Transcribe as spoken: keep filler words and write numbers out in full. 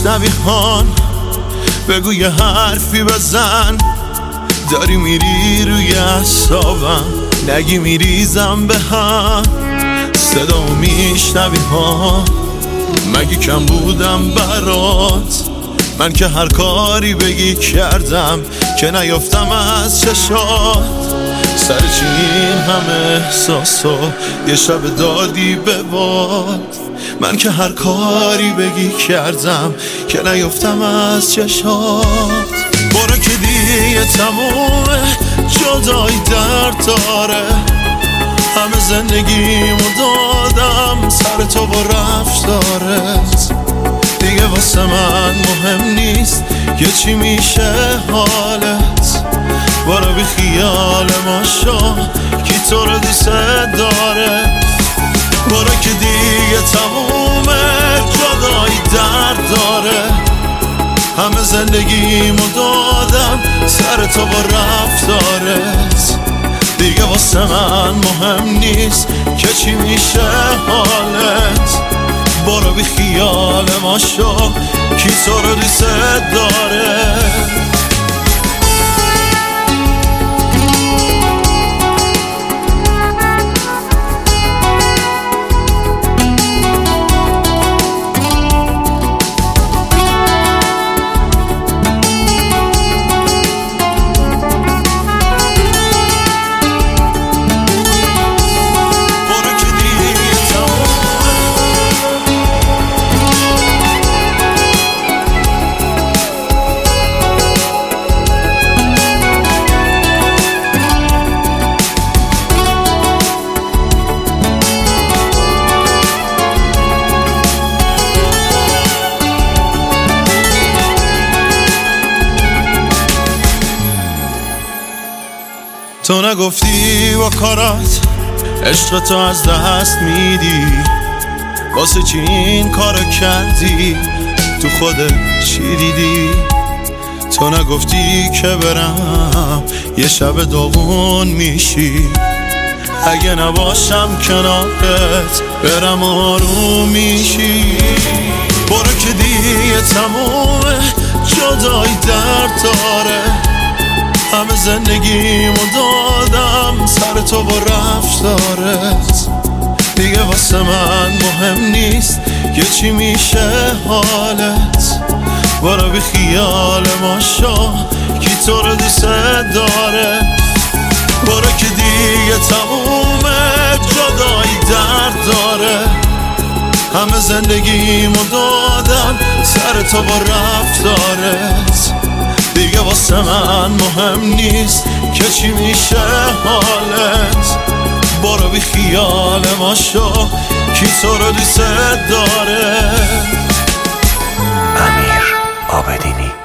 میشنوی هان بگو یه حرفی بزن، داری میری روی اعصابم، نگی میریزم به هم. صدا میشنوی ها، مگه کم بودم برات؟ من که هر کاری بگی کردم که نیافتم از چشات. سر چی این همه احساسو یه شب دادی به باد؟ من که هر کاری بگی کردم که نیافتم از چشات. برو که دیگه تمومه، جدایی درد داره، همه زندگیمو دادم سر تو با رفتارت. دیگه واسه من مهم نیست که چی میشه حالت، برو بی خیال ما شو کی تو رو دوست داره. برو که دیگه تمومه، جدایی درد داره، همه زندگیمو دادم سر تو با رفتارت. دیگه واسه من مهم نیست که چی میشه حالت، برو بی خیال ما شو کی تو رو دوست داره. تو نگفتی با کارات عشق تو از دست میدی، واسه چی این کارو کردی؟ تو خودت چی دیدی؟ تو نگفتی که برم یه شب داغون میشی، اگه نباشم کنارت برم آروم میشی. برو که دیگه تمومه، جدایی درد داره، همه زندگیمو دادم سر تو با رفتارت. دیگه واسه من مهم نیست که چی میشه حالت، برو بی خیال ما شو کی تو رو دوست داره. برو که دیگه تمومه، جدایی درد داره، همه زندگیمو دادم سر تو با رفتارت. دیگه واسه من مهم نیست که چی میشه حالت، برو بی خیال ما شو کی تو رو دوست داره. امیر عابدینی.